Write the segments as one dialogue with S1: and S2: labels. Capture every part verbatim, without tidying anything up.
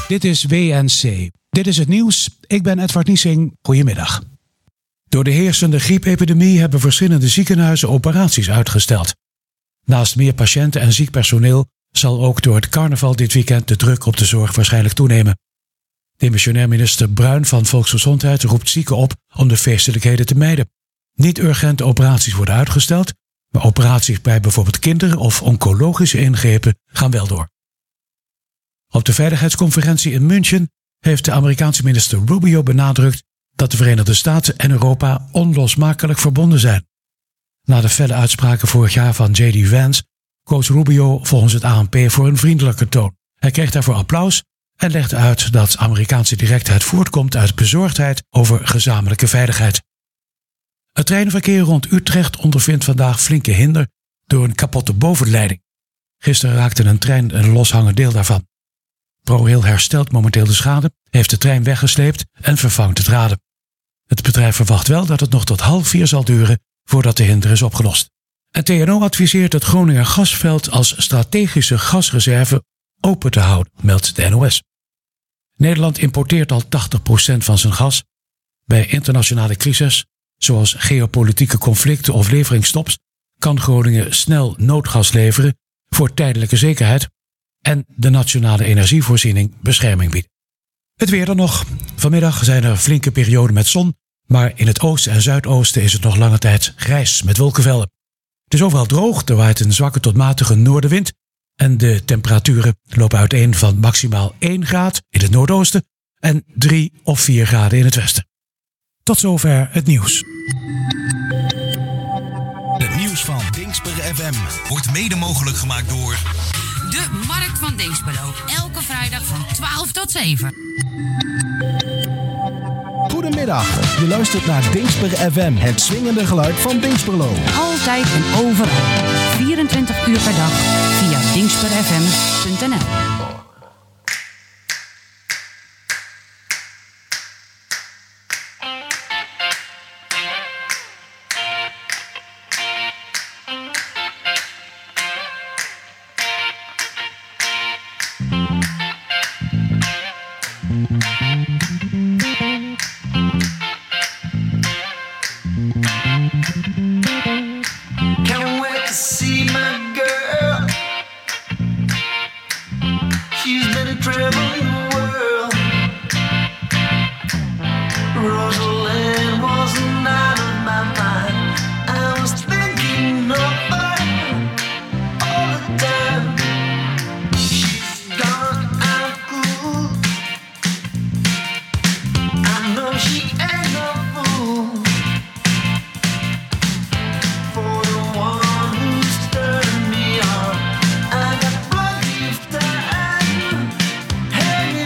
S1: Dit is W N C. Dit is het nieuws. Ik ben Edward Niesing. Goedemiddag. Door de heersende griepepidemie hebben verschillende ziekenhuizen operaties uitgesteld. Naast meer patiënten en ziek personeel zal ook door het carnaval dit weekend de druk op de zorg waarschijnlijk toenemen. Demissionair minister Bruin van Volksgezondheid roept zieken op om de feestelijkheden te mijden. Niet-urgente operaties worden uitgesteld, maar operaties bij bijvoorbeeld kinderen of oncologische ingrepen gaan wel door. Op de veiligheidsconferentie in München heeft de Amerikaanse minister Rubio benadrukt dat de Verenigde Staten en Europa onlosmakelijk verbonden zijn. Na de felle uitspraken vorig jaar van J D Vance koos Rubio volgens het A N P voor een vriendelijke toon. Hij kreeg daarvoor applaus en legde uit dat Amerikaanse directheid voortkomt uit bezorgdheid over gezamenlijke veiligheid. Het treinverkeer rond Utrecht ondervindt vandaag flinke hinder door een kapotte bovenleiding. Gisteren raakte een trein een loshangend deel daarvan. ProRail herstelt momenteel de schade, heeft de trein weggesleept en vervangt het raden. Het bedrijf verwacht wel dat het nog tot half vier zal duren voordat de hinder is opgelost. En T N O adviseert het Groninger gasveld als strategische gasreserve open te houden, meldt de N O S. Nederland importeert al tachtig procent van zijn gas. Bij internationale crisis, zoals geopolitieke conflicten of leveringsstops, kan Groningen snel noodgas leveren voor tijdelijke zekerheid en de nationale energievoorziening bescherming bieden. Het weer dan nog. Vanmiddag zijn er flinke perioden met zon, maar in het oosten en zuidoosten is het nog lange tijd grijs met wolkenvelden. Het is overal droog, er waait een zwakke tot matige noordenwind en de temperaturen lopen uiteen van maximaal één graad in het noordoosten en drie of vier graden in het westen. Tot zover het nieuws.
S2: Het nieuws van Dingsper F M wordt mede mogelijk gemaakt door
S3: de Markt van Dinxperlo. Elke vrijdag van twaalf tot zeven.
S4: Goedemiddag, je luistert naar Dingsper F M, het swingende geluid van Dinxperlo.
S3: Altijd en overal. vierentwintig uur per dag via dingsper f m punt n l.
S5: Hanging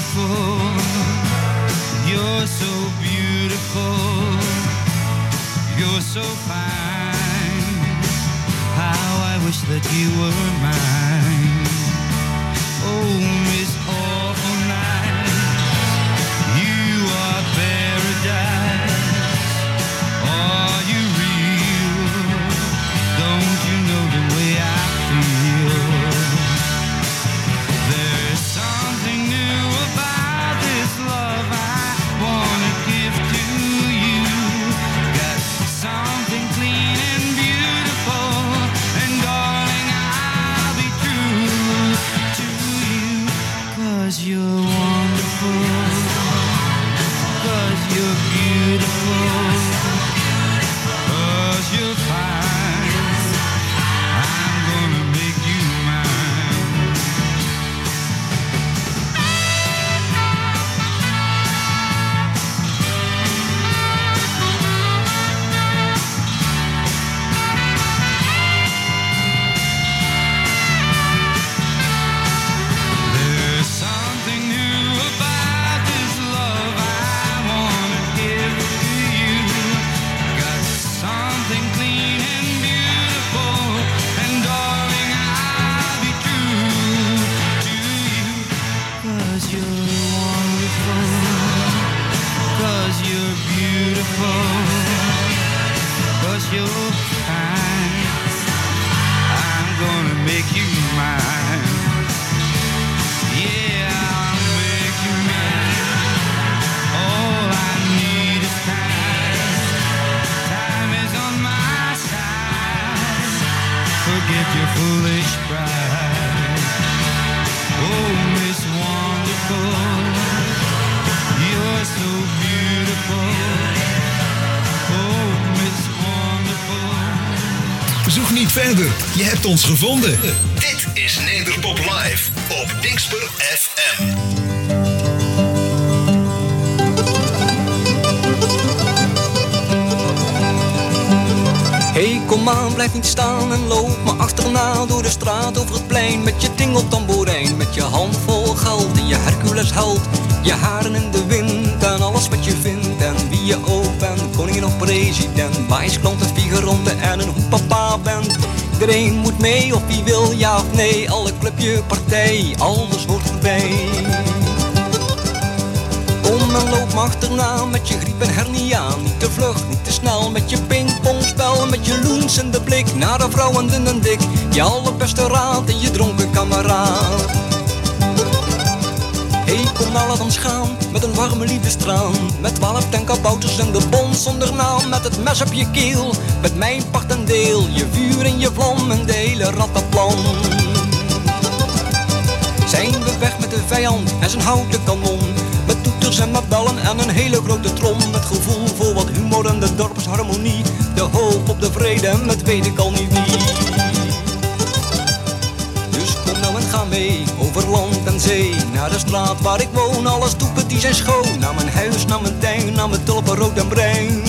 S5: wonderful. You're so beautiful. You're so fine. How I wish that you were mine. Oh, Miss Awful Night, you are paradise. Are you real? Don't you know the way I feel? There's something new about this love I wanna give to you. Got something clean and beautiful, and darling, I'll be true to you. 'Cause you're wonderful, 'cause you're beautiful, 'cause you're fine. I'm gonna make you mine. There's something new about this love I wanna give to you. Got something clean and beautiful, and darling, I'll be true to you. 'Cause you're wonderful, 'cause you're beautiful, 'cause you're fine. I'm gonna make you mine. Yeah, I'll make you mine. All I need is time. Time is on my side. Forget your foolish pride. Oh, Miss Wonderful, you're so beautiful. Oh, Miss Wonderful.
S2: Zoek niet verder, je hebt ons gevonden. Dit is Nederpop Live op Dingsper F M.
S6: Hey, kom aan, blijf niet staan en loop me achterna door de straat over het plein. Met je tingeltamboerijn, met je handvol geld en je Hercules held. Je haren in de wind en alles wat je vindt en wie je ook bent. Koningin of president, wijsklant en figurante en een hoe papa bent. Iedereen moet mee of wie wil ja of nee. Alle clubje, partij, alles hoort erbij. Kom en loop me achterna met je griep en hernia. Niet te vlug, niet te snel met je pingpongspel. Met je loens in de blik naar de vrouwen dun en dik. Je allerbeste raad en je dronken kameraad. Hey, kom nou laat ons gaan met een warme liefdestraan. Met twaalf tenkabouters en de bond zonder naam. Met het mes op je keel, met mijn part en deel. Je vuur en je vlam en de hele rattenplan. Zijn we weg met de vijand en zijn houten kanon. Met toeters en met bellen en een hele grote trom. Met gevoel voor wat humor en de dorpsharmonie. De hoop op de vrede met weet ik al niet wie. Dus kom nou en ga mee, over land en zee. Naar de straat waar ik woon, alle stoepen die zijn schoon. Naar mijn huis, naar mijn tuin, naar mijn tulpen rood en bruin.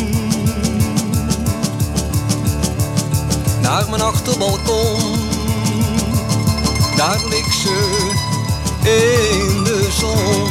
S6: Naar mijn achterbalkon, daar ligt ze in de zon.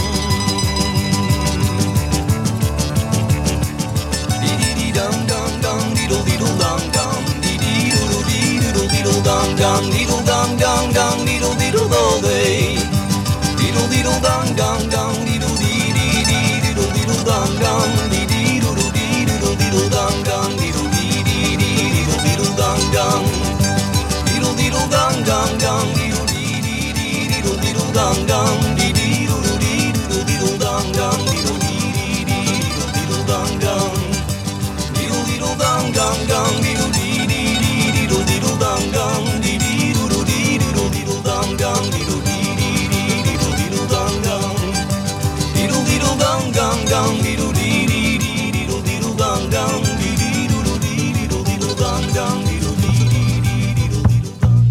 S6: Dang dang dang diddle diddle dang dang diddle diddle diddle dang dang diddle dang dang dang diddle diddle all day. Diddle diddle dang dang dang diddle diddle diddle dang dang diddle diddle diddle dang dang diddle diddle diddle dang dang diddle diddle dang dang dang diddle diddle diddle dang dang diddle diddle diddle dang dang diddle diddle dang dang. Dang dang dang diddle dee dee dee diddle diddle dang dang dee dee diddle dee diddle diddle dang dang diddle dee dee dee diddle diddle dang dang diddle diddle dang dang dang diddle dee dee dee diddle diddle dang dang dee dee diddle dee diddle diddle dang dang diddle dee dee dee diddle diddle dang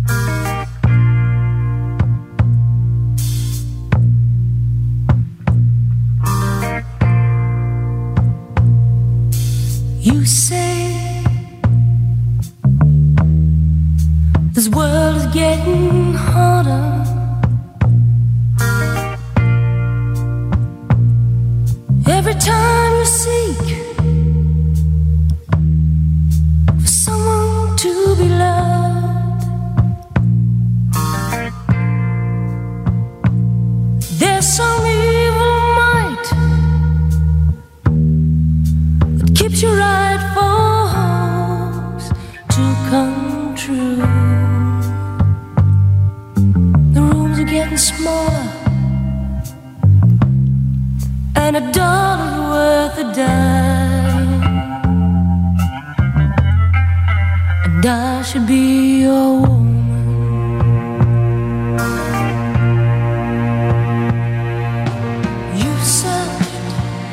S6: dang.
S7: You say this world is getting harder. come true. The rooms are getting smaller, and a dollar's worth a dime, and I should be your woman. You searched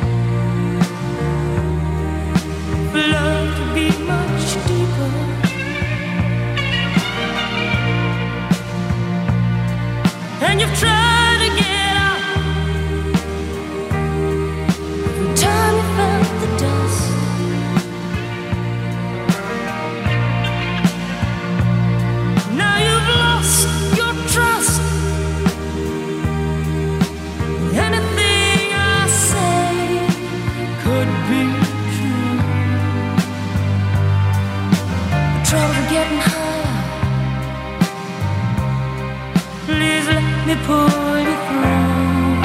S7: for love to be much deeper, and you've tried to get out. Every time you felt the dust, now you've lost your trust. Anything I say could be true. The trouble getting higher. Please let me pull you through.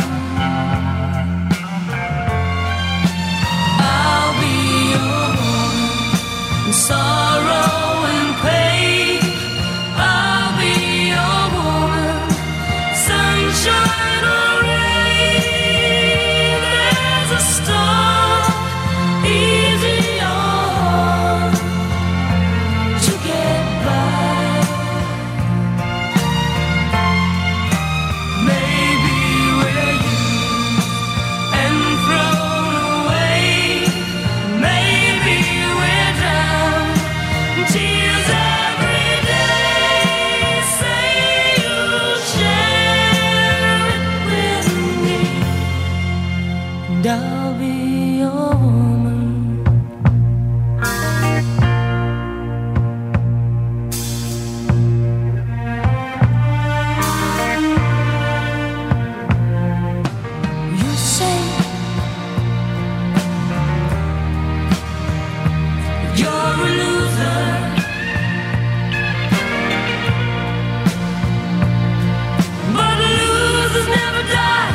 S7: I'll be your woman in sorrow and pain. I'll be your woman, sunshine or rain. There's a star, easy on to get by. Maybe we're used and thrown away. Maybe we're drowned in tears every day. Say you'll share it with me, and I'll be your woman. You say you're a loser, but losers never die,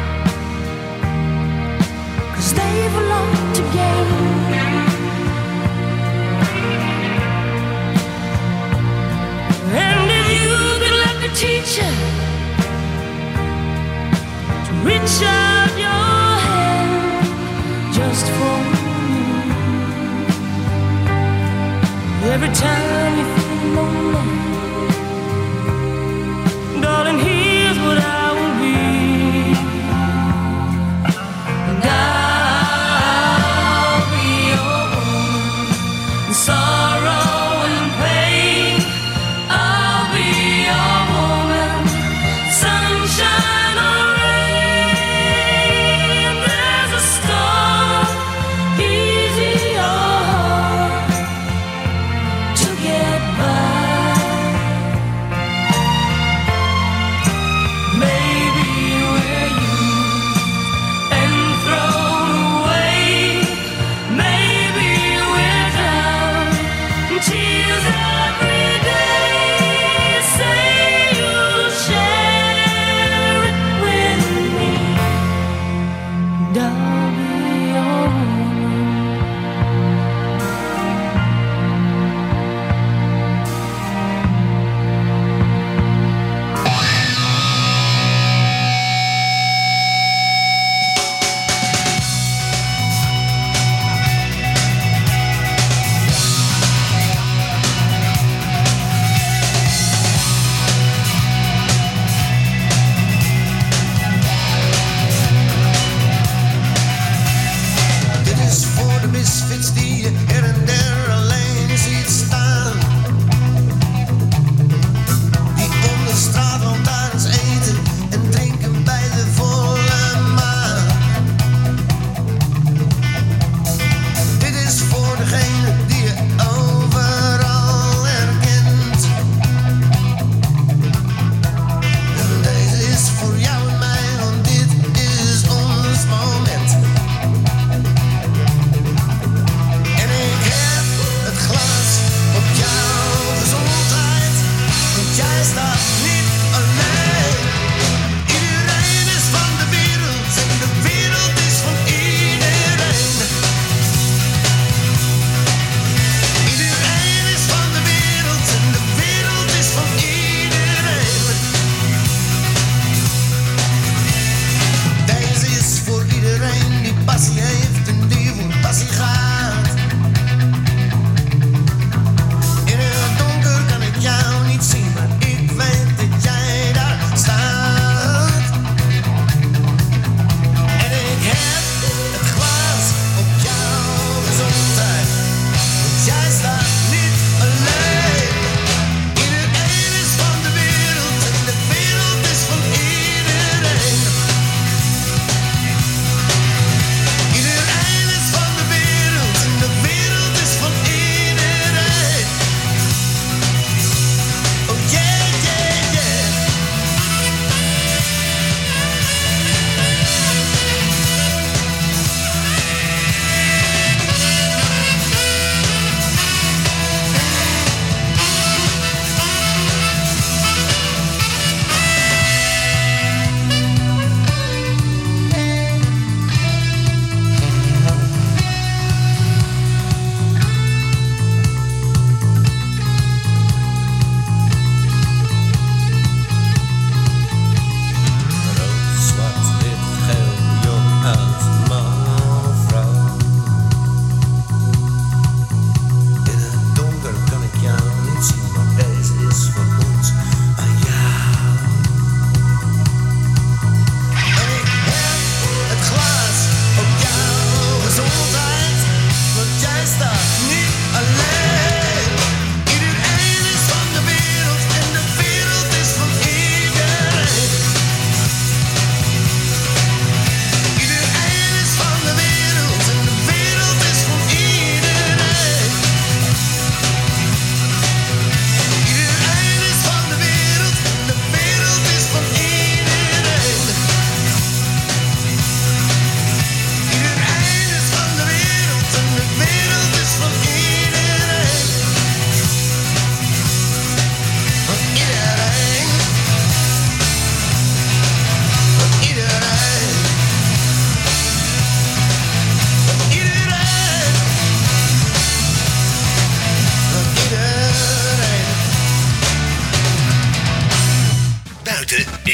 S7: 'cause they've a lot to gain. And if you could let me teach you to reach out your hand just for me, every time you feel lonely, darling, here's what I will be. And I'll be your woman in sorrow and pain. I'll be your woman, sunshine or rain. There's a star, easy on to get by. Maybe we're used and thrown away. Maybe we're drowned in tears every day. Say you'll share it with me, and I'll be your woman.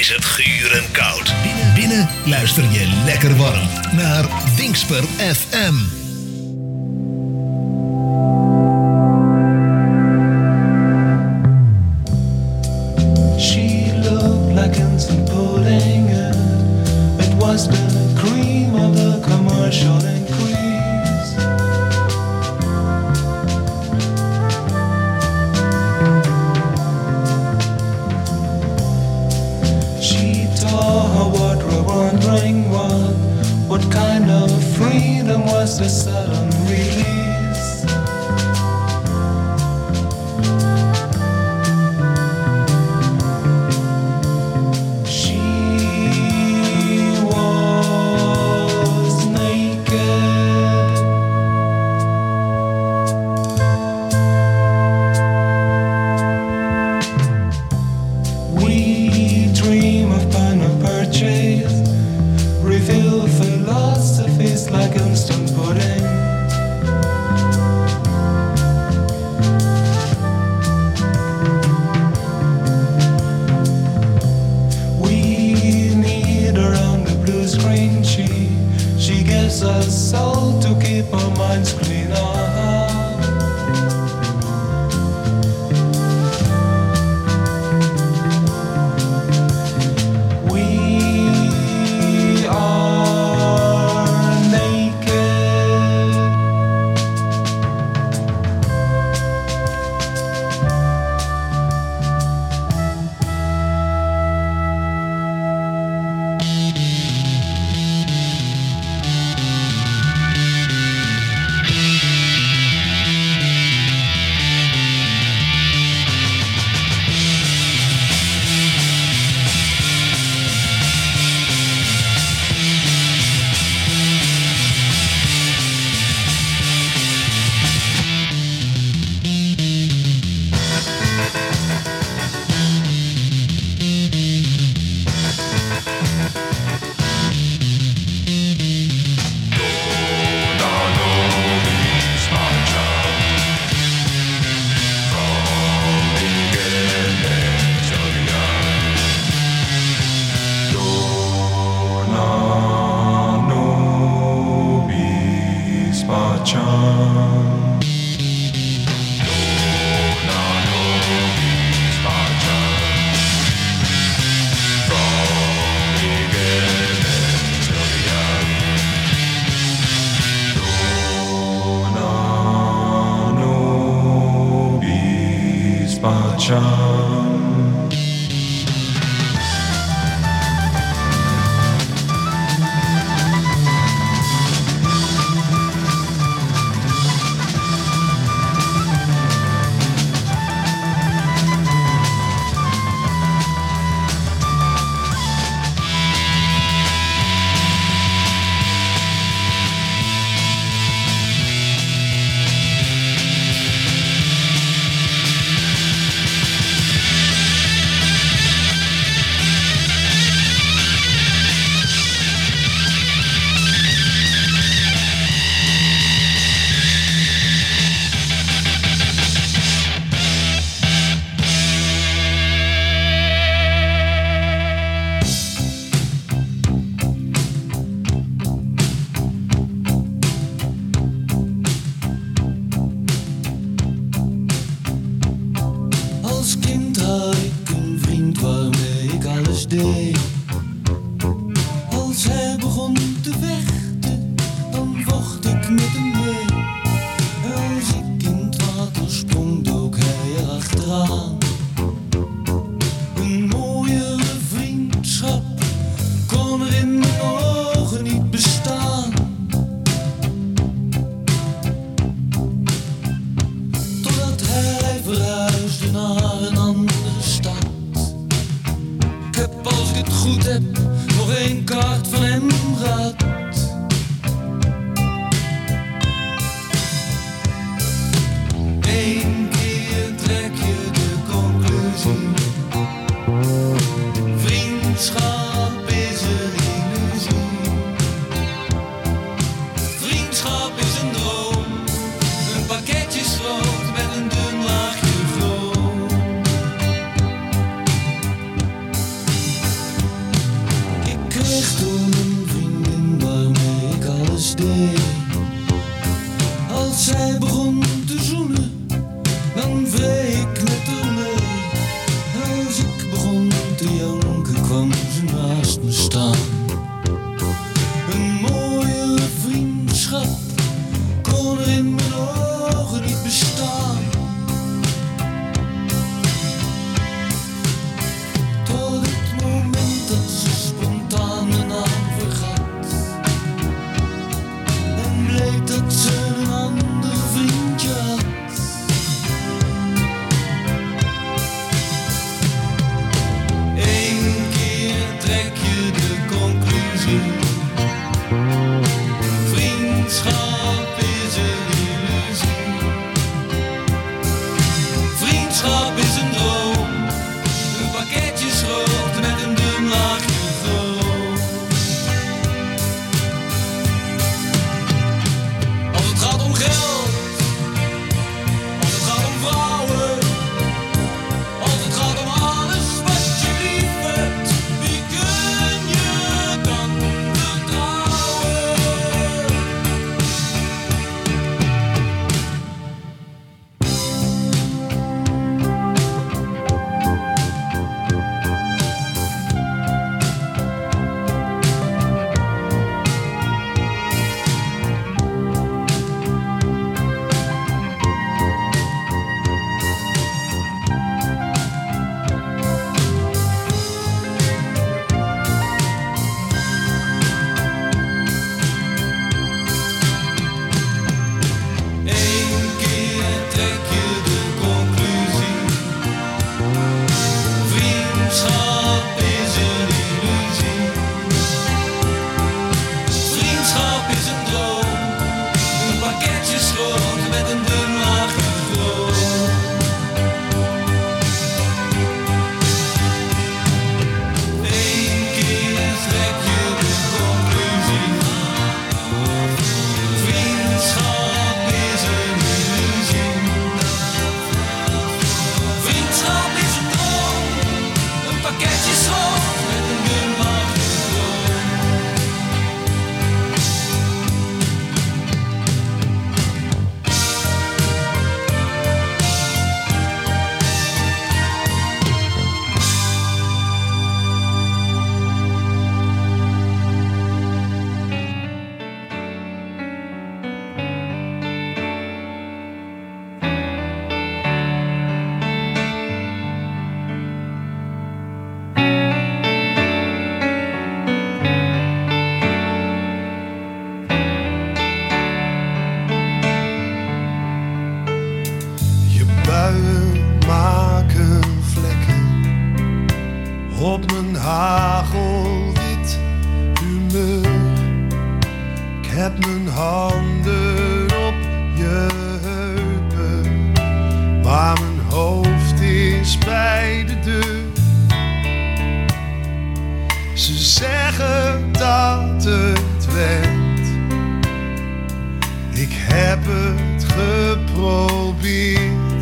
S2: is het guur en koud. Binnen, binnen luister je lekker warm naar Dingsper F M.
S5: She looked like instant pudding. It was the cream of the commercial increase. She told her what we're wondering what, what kind of freedom was the sudden release. Eén keer trek je de
S8: hagelwit humeur. Ik heb mijn handen op je heupen, maar mijn hoofd is bij de deur. Ze zeggen dat het went, ik heb het geprobeerd.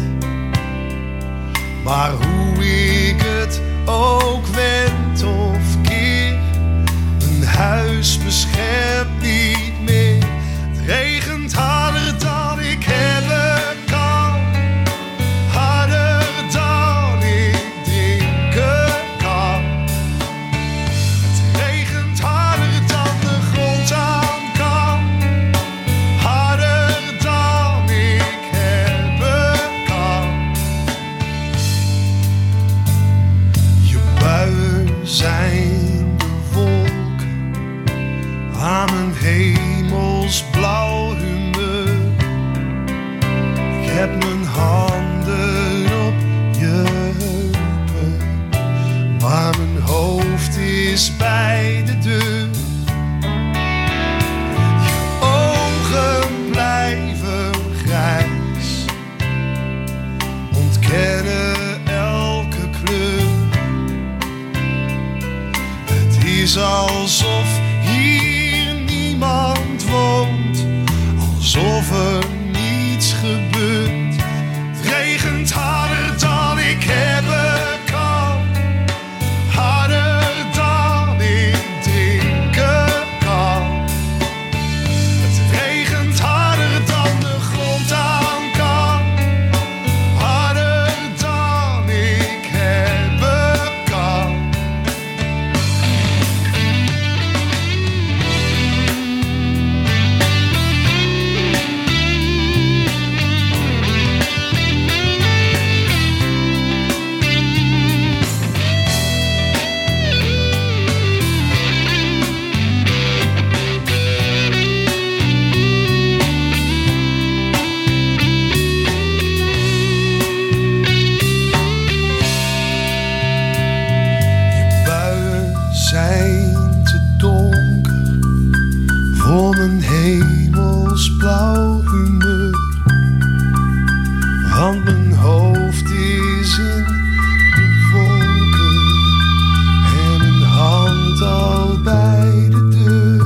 S8: Maar hoe ik het ook wend of keer, een huis beschermt niet meer. Het regent harder dan ik hebben kan, harder dan ik drinken kan. Het regent harder dan de grond aan kan, harder dan ik hebben kan. Je buien zijn de wolken aan mijn hemelsblauw humeur. Ik heb mijn handen op je heupen, maar mijn hoofd is bij de deur. Je ogen blijven grijs, ontkennen elke kleur. Het is alsof hier niemand woont, alsof er niets gebeurt. Het regent harder dan ik hebben kan, harder dan ik drinken kan. Het regent harder dan de grond aan kan, harder dan ik hebben kan. Je buien zijn te donker voor mijn hemelsblauw humeur, want mijn hoofd is in de wolken en mijn hand al bij de deur.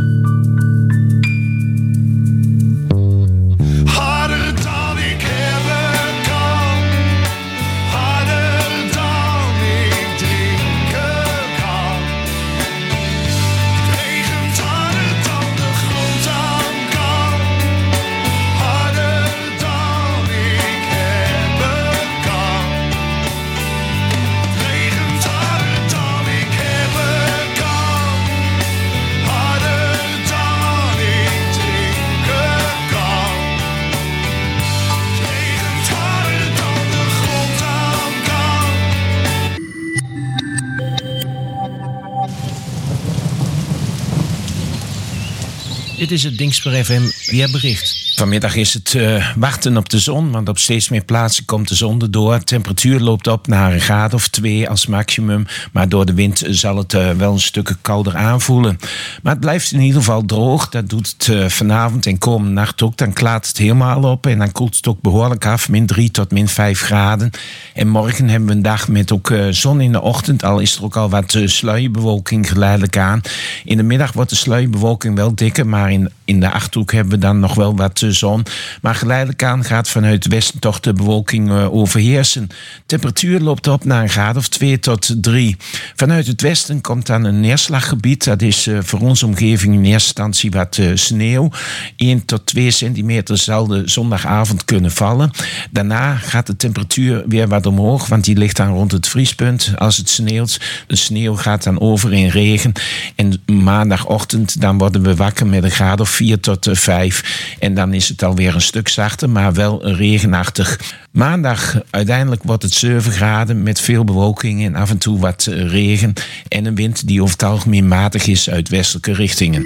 S8: Harder dan ik hebben kan, harder dan ik drinken kan. Het regent harder dan de grond aan kan, harder dan ik hebben kan. Het regent harder dan ik hebben kan, harder dan ik drinken kan. Het regent harder dan de grond aan kan.
S9: Dit is het Dingsper F M weerbericht. Vanmiddag is het uh, wachten op de zon, want op steeds meer plaatsen komt de zon erdoor. De temperatuur loopt op naar een graad of twee als maximum, maar door de wind zal het uh, wel een stuk kouder aanvoelen. Maar het blijft in ieder geval droog. Dat doet het uh, vanavond en komende nacht ook. Dan klaart het helemaal op en dan koelt het ook behoorlijk af, min drie tot min vijf graden. En morgen hebben we een dag met ook uh, zon in de ochtend, al is er ook al wat uh, sluierbewolking geleidelijk aan. In de middag wordt de sluierbewolking wel dikker, maar in, in de Achterhoek hebben we dan nog wel wat uh, zon. Maar geleidelijk aan gaat vanuit het westen toch de bewolking uh, overheersen. Temperatuur loopt op naar een graad of twee tot drie. Vanuit het westen komt dan een neerslaggebied. Dat is uh, voor onze omgeving in eerste instantie wat uh, sneeuw. één tot twee centimeter zal de zondagavond kunnen vallen. Daarna gaat de temperatuur weer wat omhoog, want die ligt dan rond het vriespunt als het sneeuwt. De sneeuw gaat dan over in regen. En maandagochtend dan worden we wakker met een graad of vier tot vijf. En dan is het alweer een stuk zachter, maar wel regenachtig. Maandag uiteindelijk wordt het zeven graden met veel bewolking en af en toe wat regen. En een wind die over het algemeen matig is uit westelijke richtingen.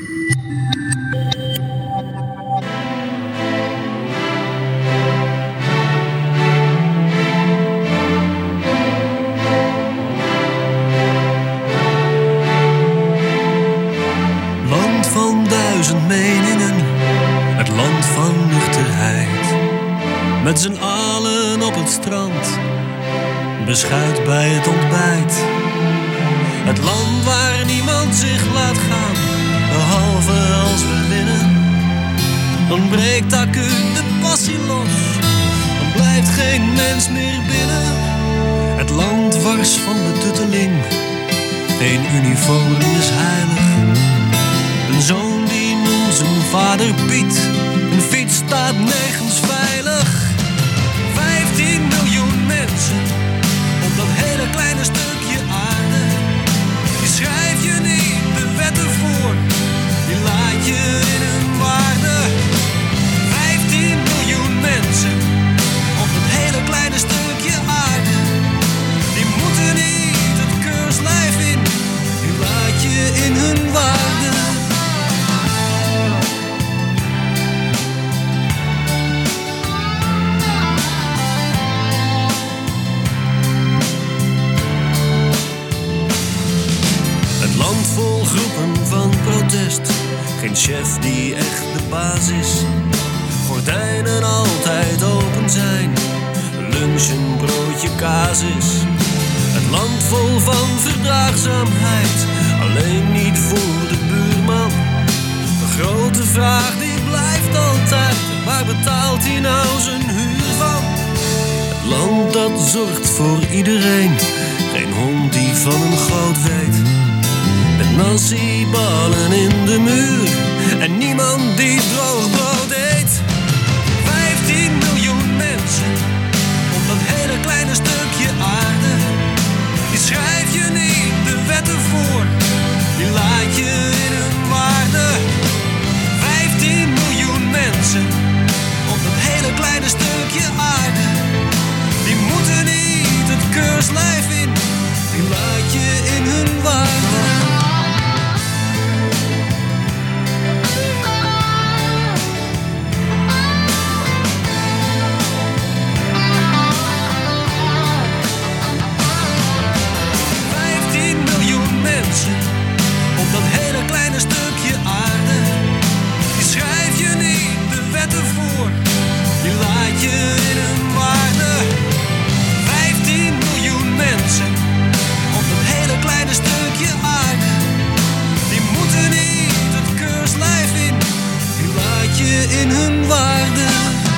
S10: met z'n allen op het strand, beschuit bij het ontbijt. Het land waar niemand zich laat gaan, behalve als we winnen. Dan breekt acuut de passie los, dan blijft geen mens meer binnen. Het land wars van de tutteling, geen uniform is heilig. Een zoon die noemt zijn vader Piet, een fiets staat nergens veilig. Vijftien miljoen mensen op dat hele kleine stukje aarde. Die schrijf je niet de wetten voor, die laat je in hun waarde. Vijftien miljoen mensen op dat hele kleine stukje aarde. Die moeten niet het keurslijf in, die laat je in hun waarde. Land vol groepen van protest, geen chef die echt de baas is. Gordijnen altijd open zijn, lunch een broodje kaas is. Het land vol van verdraagzaamheid, alleen niet voor de buurman. De grote vraag die blijft altijd, waar betaalt hij nou zijn huur van? Het land dat zorgt voor iedereen, geen hond die van een goot weet. Met nasi-ballen in de muur en niemand die droog brood eet. Vijftien miljoen mensen op dat hele kleine stukje aarde. Die schrijf je niet de wetten voor, die laat je in hun waarde. Vijftien miljoen mensen op dat hele kleine stukje aarde. Die moeten niet het keurslijf in, die laat je in hun waarde. Op dat hele kleine stukje aarde, die schrijf je niet de wetten voor, die laat je in hun waarde. Vijftien miljoen mensen op dat hele kleine stukje aarde, die moeten niet het keurslijf in, die laat je in hun waarde.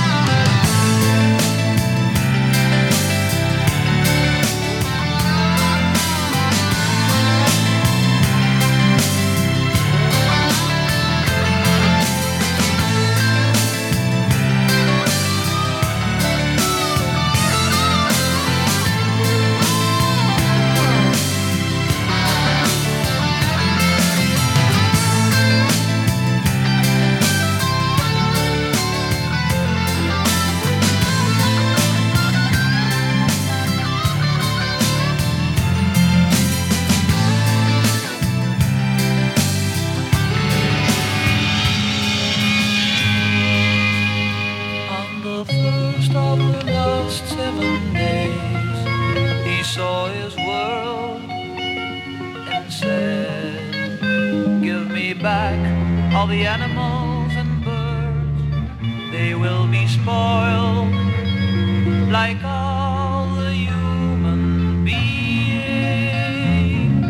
S11: All the animals and birds, they will be spoiled like all the human beings.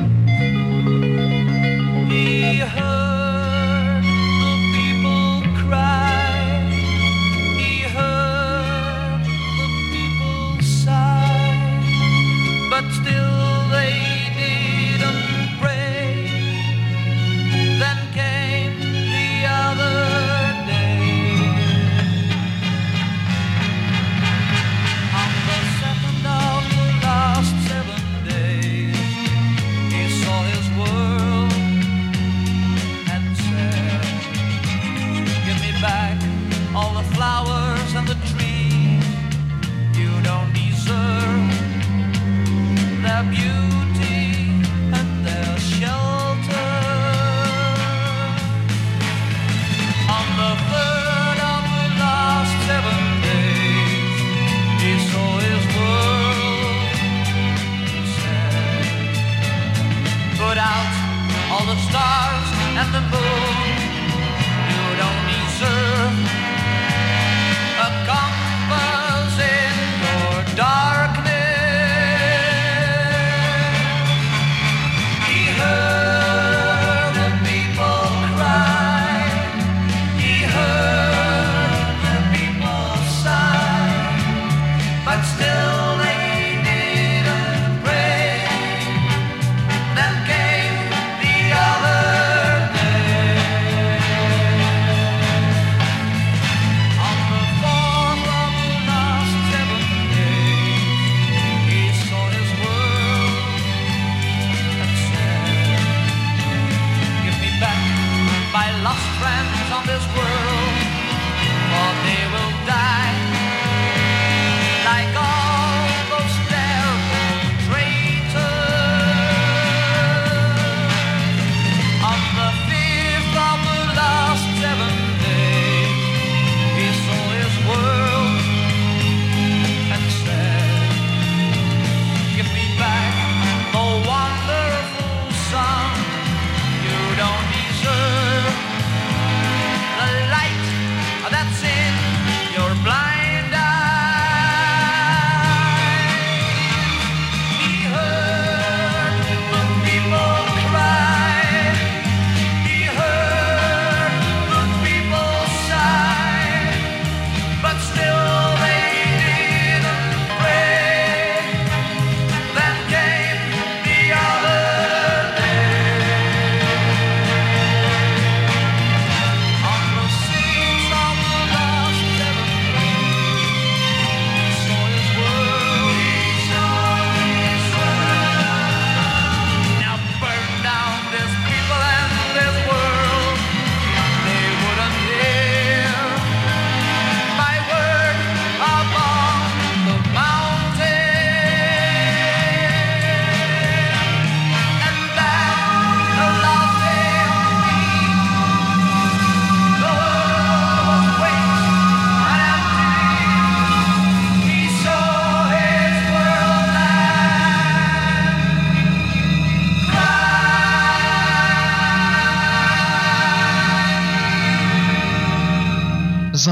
S11: He heard the people cry, he heard the people sigh, but still they didn't pray. Then came the other day. On the second of the last seven days, he saw his world and said, give me back all the flowers and the trees. You don't deserve their beauty and their shelter. On the third of the last seven days, he saw his world and said, put out all the stars and the moon. You don't deserve a comfort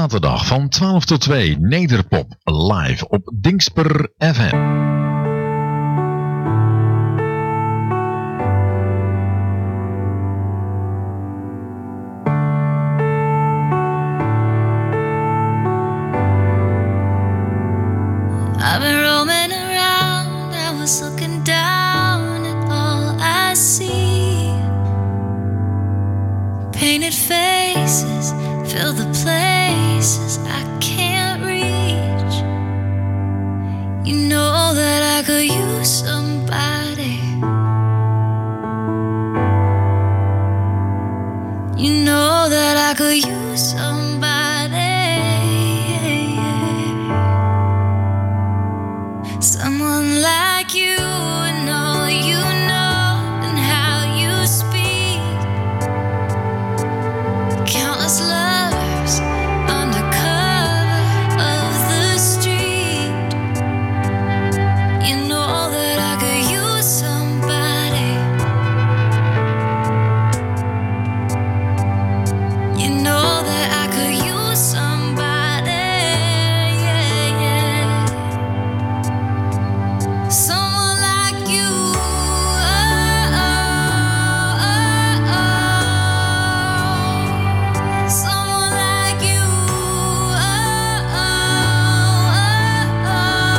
S12: zaterdag van twaalf tot twee Nederpop live op Dingsper F M.
S7: I've been roaming around, I was looking down at all I see. Painted faces fill the places I can't reach. You know that I could use somebody. You know that I could use somebody. Someone like you and all you know and how you speak. Countless lovers under cover of the street. You know that I could use somebody. You know that I could use somebody. Yeah, yeah. Someone like you, oh, oh, oh, oh. Someone like you, oh, oh, oh,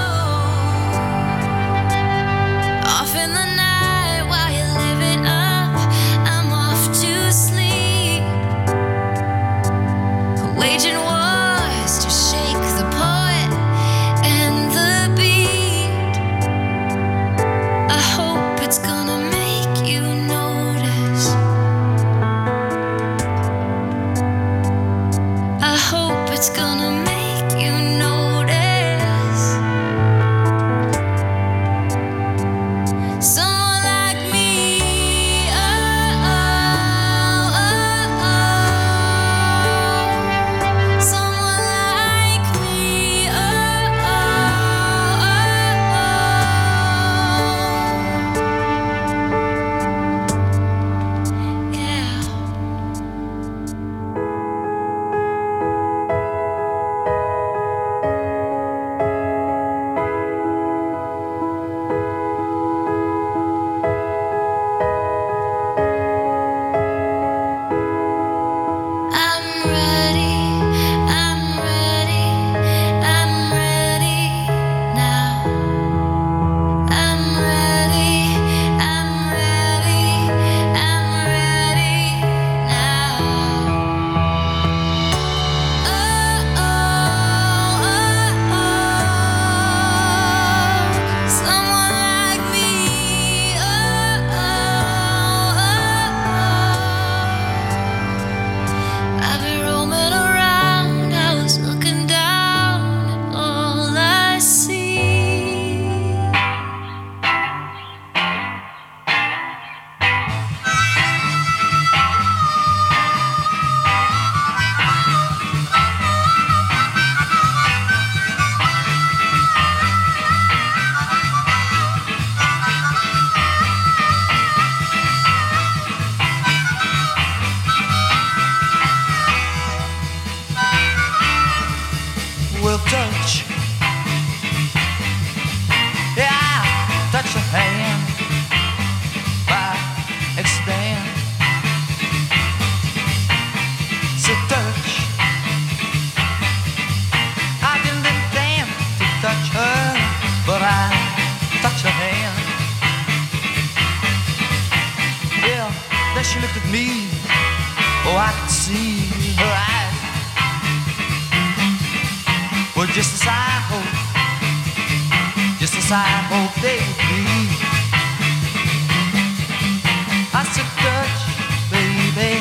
S7: oh. Off in the night while you're living up, I'm off to sleep, waging wars to shake the poet and the beat. I hope it's gonna make you notice. I hope it's gonna make you notice. Someone like me, oh, oh, oh, oh. Someone like me, oh, oh, oh, oh. Yeah. I'm ready, I'm ready, I'm ready now. I'm ready, I'm ready, I'm ready now. Oh, oh, oh, oh. Someone like me, oh, oh, oh, oh. I've been roaming around, I was looking down at all I see.
S5: We'll touch, yeah, touch your hand by accident. So touch, I didn't intend to touch her, but I touched her hand. Yeah, then she looked at me, oh I could see her eyes. Well, just as I hoped, just as I hoped they would be. I said, touch, baby.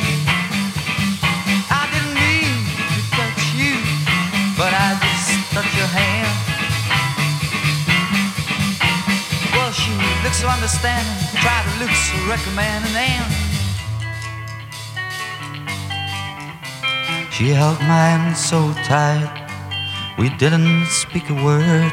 S5: I didn't mean to touch you, but I just touched your hand. Well, she looked so understanding, tried to look so recommending, and she held my hand so tight. We didn't speak a word,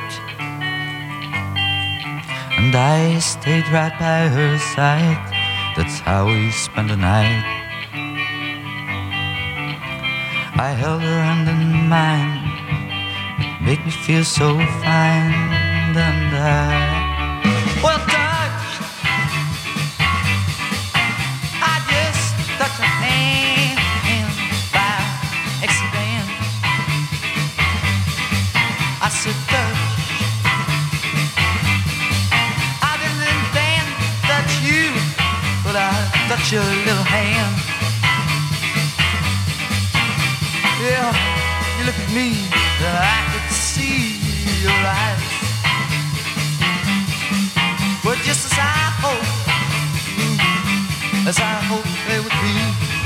S5: and I stayed right by her side. That's how we spent the night. I held her hand in mine. It made me feel so fine. And I, well, touch. I just touched her hand by accident. I said, touch. I didn't intend to touch you, but I touched your little hand. Yeah, you look at me, and I could see your eyes. Well, just as I hope, as I hope they would be.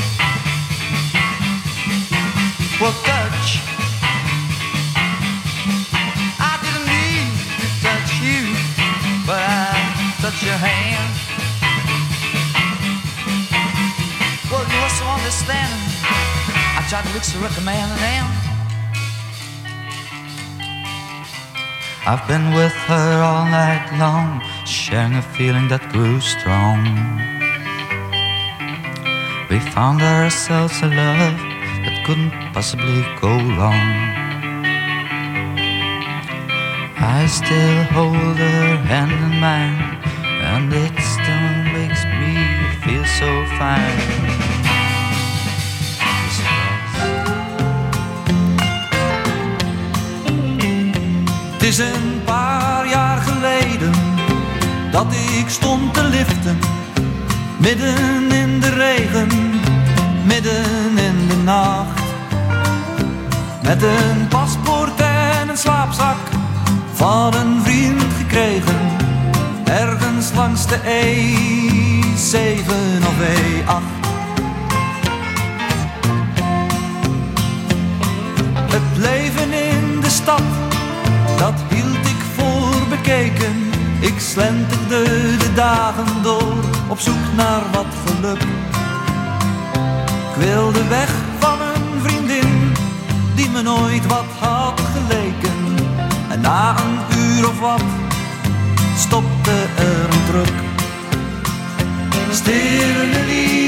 S5: Well, touch. I didn't need to touch you, but I touched your hand. Well, you were so understanding. I tried to look so recommending them. I've been with her all night long, sharing a feeling that grew strong. We found ourselves a love that couldn't possibly go wrong. I still hold her hand in mine, and it still makes me feel so fine. Het is een paar jaar geleden dat ik stond te liften, midden in de regen, midden in de nacht. Met een paspoort en een slaapzak van een vriend gekregen, ergens langs de E zeven of E acht. Het leven in de stad, dat hield ik voor bekeken. Ik slenterde de dagen door, op zoek naar wat geluk. Ik wilde weg van een vriendin, die me nooit wat had geleken. En na een uur of wat, stopte er een truck. Stille lief.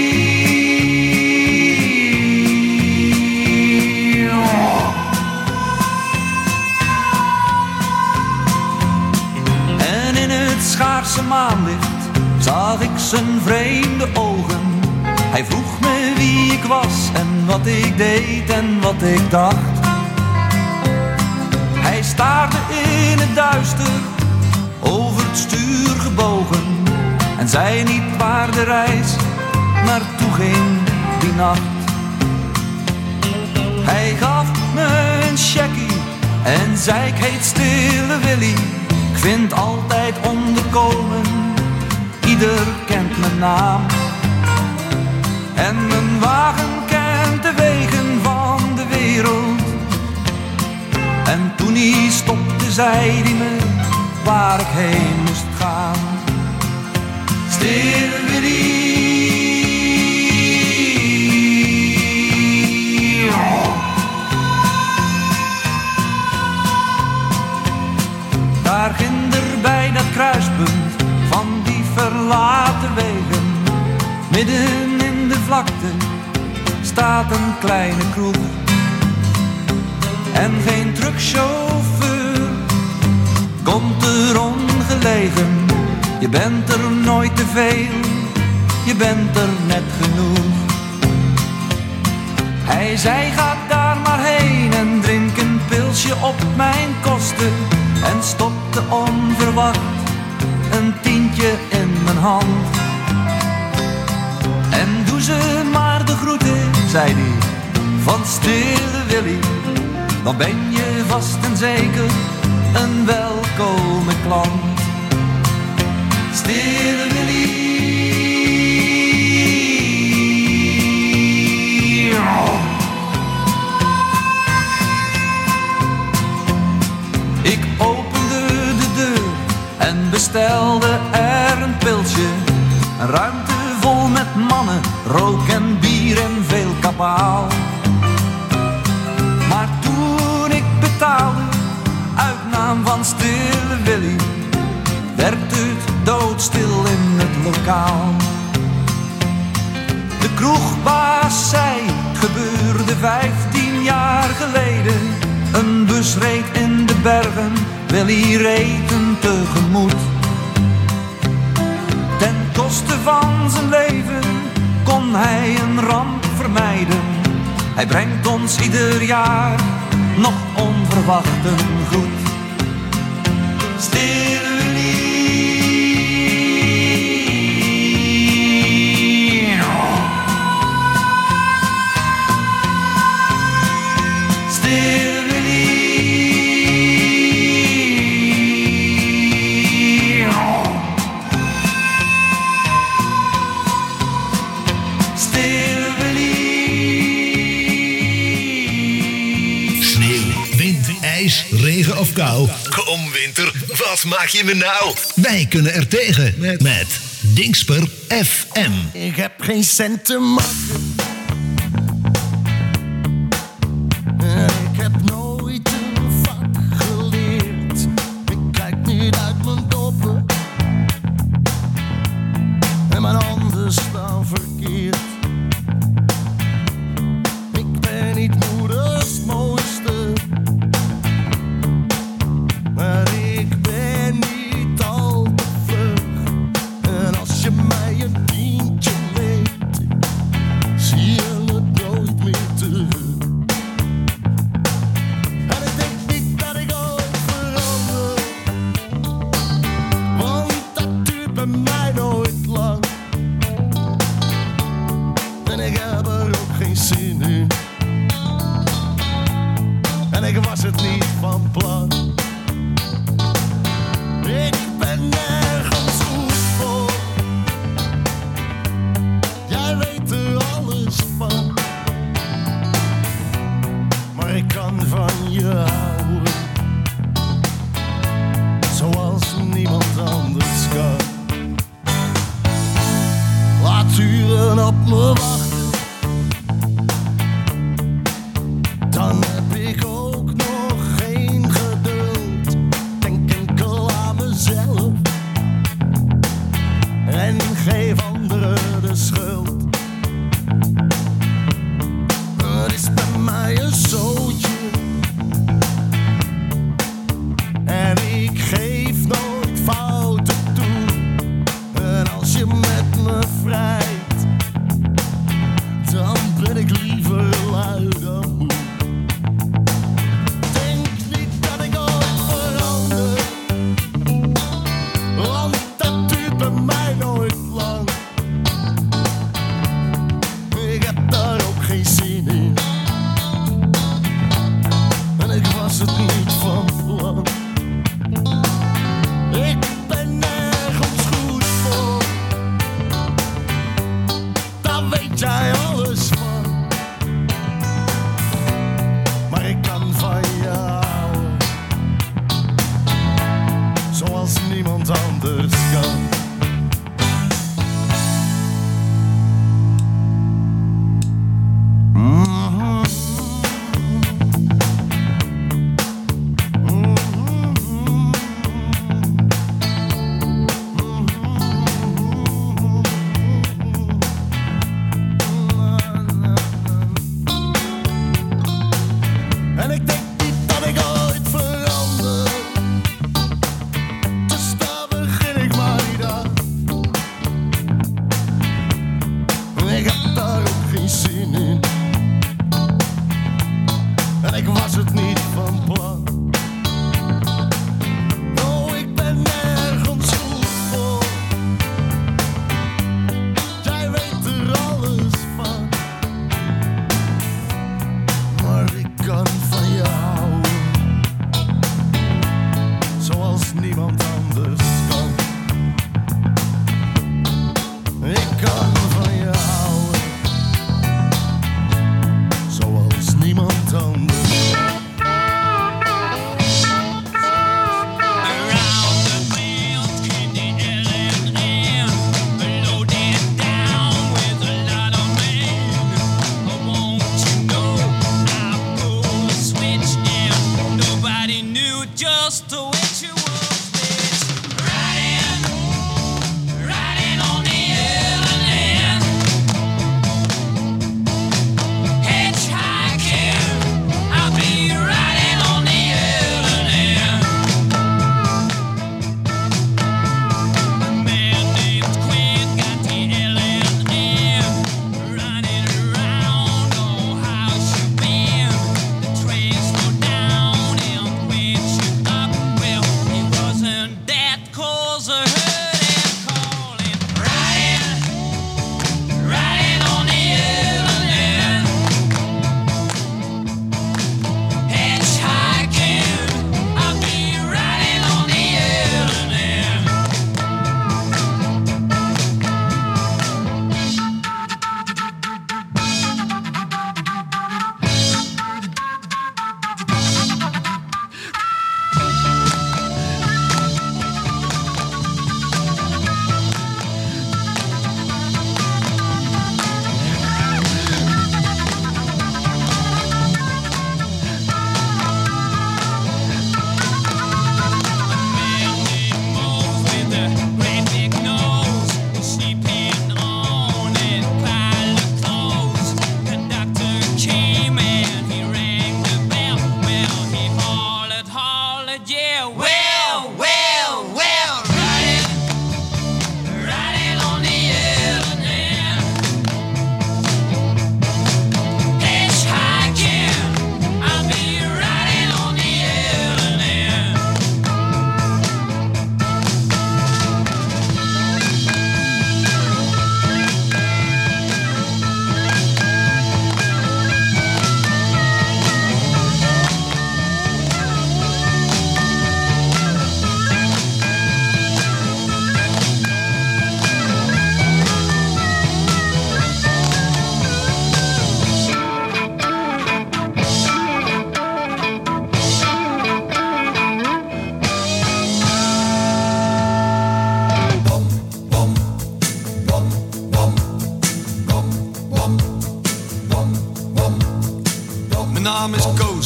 S5: Schaarse maanlicht zag ik zijn vreemde ogen. Hij vroeg me wie ik was en wat ik deed en wat ik dacht. Hij staarde in het duister, over het stuur gebogen, en zei niet waar de reis naartoe ging die nacht. Hij gaf me een checkie en zei ik heet Stille Willy. Ik vind altijd onderkomen, ieder kent mijn naam. En mijn wagen kent de wegen van de wereld. En toen hij stopte, zei hij me waar ik heen moest gaan. Stille Willy. Daar ginder bij dat kruispunt van die verlaten wegen, midden in de vlakte, staat een kleine kroeg. En geen truckchauffeur komt er ongelegen. Je bent er nooit te veel, je bent er net genoeg. Hij zei ga daar maar heen en drink een pilsje op mijn kosten. En stopte onverwacht een tientje in mijn hand. En doe ze maar de groeten, zei hij, van Stille Willy. Dan ben je vast en zeker een welkome klant. Stille Willy. Ik opende de deur en bestelde er een pilsje. Een ruimte vol met mannen, rook en bier en veel kabaal. Maar toen ik betaalde, uit naam van Stille Willy, werd het doodstil in het lokaal. De kroegbaas zei, het gebeurde vijftien een jaar geleden. Een bus reed in de bergen, Willy reed hem tegemoet. Ten koste van zijn leven kon hij een ramp vermijden. Hij brengt ons ieder jaar nog onverwacht een groet. Stille Willy. Stille Willy. Stille Willy.
S2: Sneeuw, wind, ijs, regen of kou. Kom winter, wat maak je me nou? Wij kunnen er tegen met Dingsper F M.
S13: Ik heb geen cent te maken. Ik heb nooit een vak geleerd. Ik kijk niet uit mijn doppen. En mijn handen staan verkeerd. Ik ben niet moeders mooiste. Maar ik ben niet al te vlug. En als je mij een tientje leent, zie je het nooit meer terug. En ik denk niet dat ik ooit verander, want dat duurt bij mij nooit lang. En ik heb er ook geen zin in. En ik was het niet van plan. Ik ben nergens goed voor. Jij weet er alles van. Maar ik kan van je houden, zoals niemand anders kan. Laat uren op me wachten, dan heb ik ook nog geen geduld. Denk enkel aan mezelf en geef anderen de schuld. Het is bij mij een zootje en ik geef nooit fouten toe. En als je met me vrijt,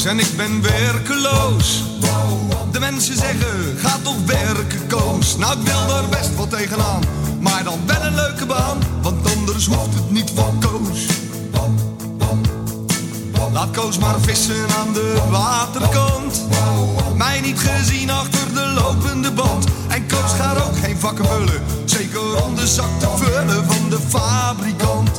S14: dakloos en ik ben werkeloos. De mensen zeggen, ga toch werken, Koos. Nou, ik wil daar best wel tegenaan, maar dan wel een leuke baan, want anders hoeft het niet van Koos. Laat Koos maar vissen aan de waterkant, mij niet gezien achter de lopende band. En Koos gaat ook geen vakken vullen, zeker om de zak te vullen van de fabrikant.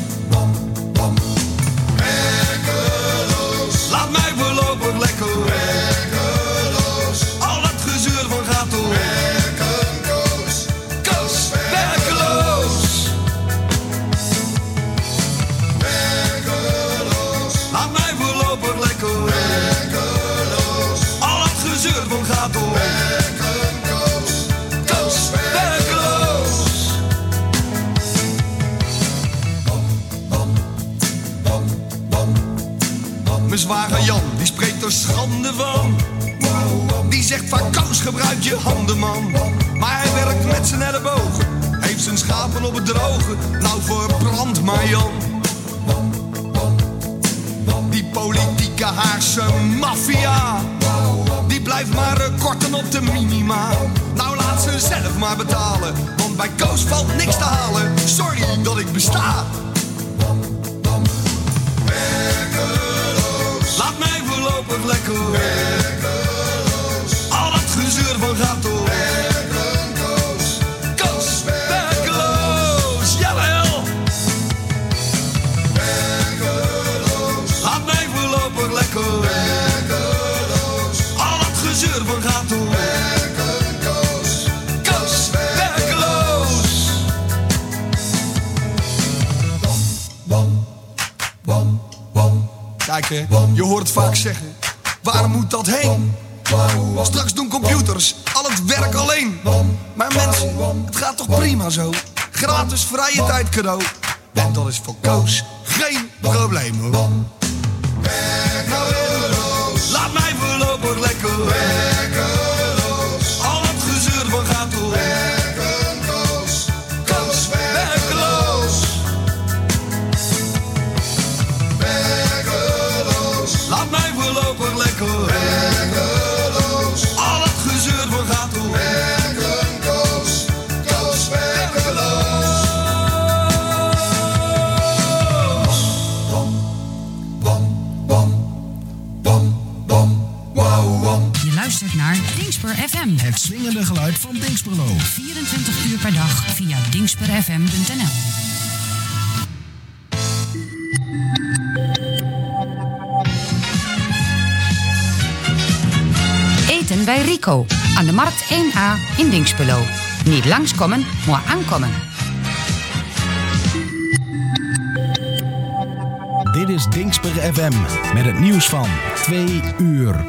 S14: Werkeloos, laat mij voorlopig lekker werkeloos. Al dat gezeur van gaat door werken, Koos. Koos, werkeloos. Werkeloos, laat mij voorlopig lekker werkeloos. Al dat gezeur van gaat door werken, Koos. Koos, werkeloos. Mijn zwager Jan, die spreekt er schande van. Die zegt van Koos, gebruik je handen, man. Maar hij werkt met zijn ellebogen, heeft zijn schapen op het droge. Nou verbrand maar Jan. Die politieke Haagse maffia, die blijft maar korten op de minima. Nou laat ze zelf maar betalen, want bij Koos valt niks te halen. Sorry dat ik besta. Laat mij voorlopig lekker werkeloos. Al dat gezeur van gaat door werken, Koos. Koos, werkeloos, jawel. Werkeloos. Laat mij voorlopig lekker werkeloos. Al dat gezeur van gaat door werken, Koos. Koos, werkeloos. Bam, bam, bam. Kijk hè, je hoort het vaak zeggen, waar moet dat heen? Straks doen computers al het werk alleen. Maar mensen, het gaat toch prima zo. Gratis vrije tijd cadeau. En dat is voor Koos geen probleem hoor. Werkeloos, laat mij voorlopig lekker werkeloos. Al het gezeur van gaat door werken, Koos. Koos, werkeloos. Laat mij voorlopig lekker werkeloos. Al het gezeur van gaat door werken, Koos. Koos, werkeloos. Bam, bam, bam, bam, bam, wow, bam.
S3: Je luistert naar Dingsper F M.
S4: Het swingende geluid van Dingsperlo.
S3: vierentwintig uur per dag via dingsper f m punt n l. Eten bij Rico aan de Markt één A in Dingsperlo. Niet langskomen, maar aankomen.
S4: Dit is Dingsper F M met het nieuws van twee uur.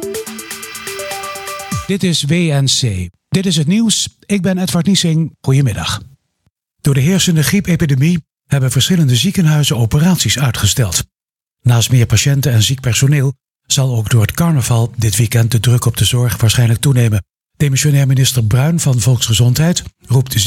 S1: Dit is W N C. Dit is het nieuws. Ik ben Edward Niesing. Goedemiddag. Door de heersende griepepidemie hebben verschillende ziekenhuizen operaties uitgesteld. Naast meer patiënten en ziek personeel zal ook door het carnaval dit weekend de druk op de zorg waarschijnlijk toenemen. Demissionair minister Bruin van Volksgezondheid roept